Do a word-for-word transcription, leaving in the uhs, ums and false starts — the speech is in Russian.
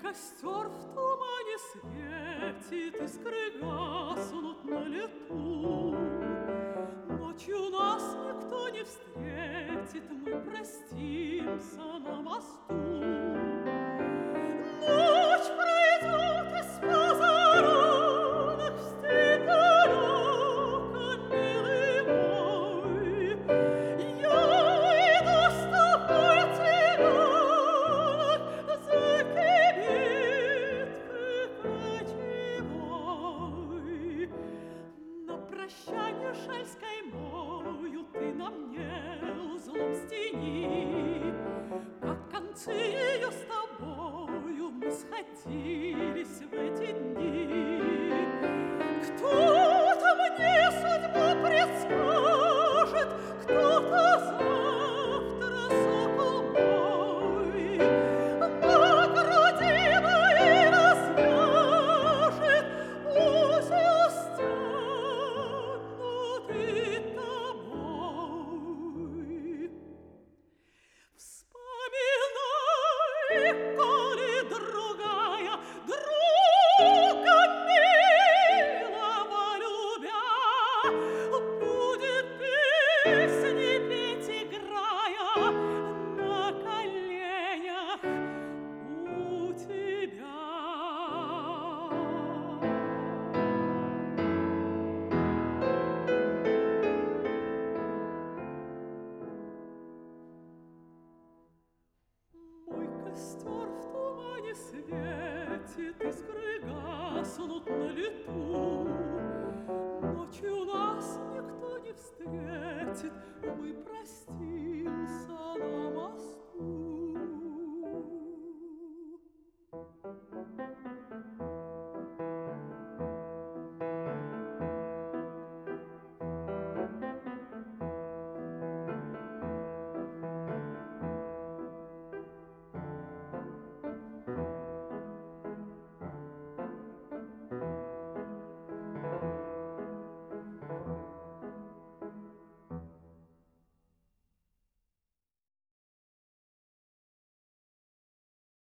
костер в тумане светит, искры гаснут на лету. Ночью нас никто не встретит, мы простимся на мосту. Ночь пройдет из позаранок в степь далеко, милый мой. Я иду с тобой, цыганок, за кибиткой кочевой. На прощанье шальской мою ты на мне узлом стяни, как концы ее с тобою мы сходились в эти дни. Кто-то мне судьбу предскажет, кто-то завтра, сокол мой, на груди моей развяжет узел стянутый тобой. Вспоминай, коли другая, друга милого любя, будет песни петь, играя на коленях у тебя. Мой костер в тумане светит, искры гаснут на лету.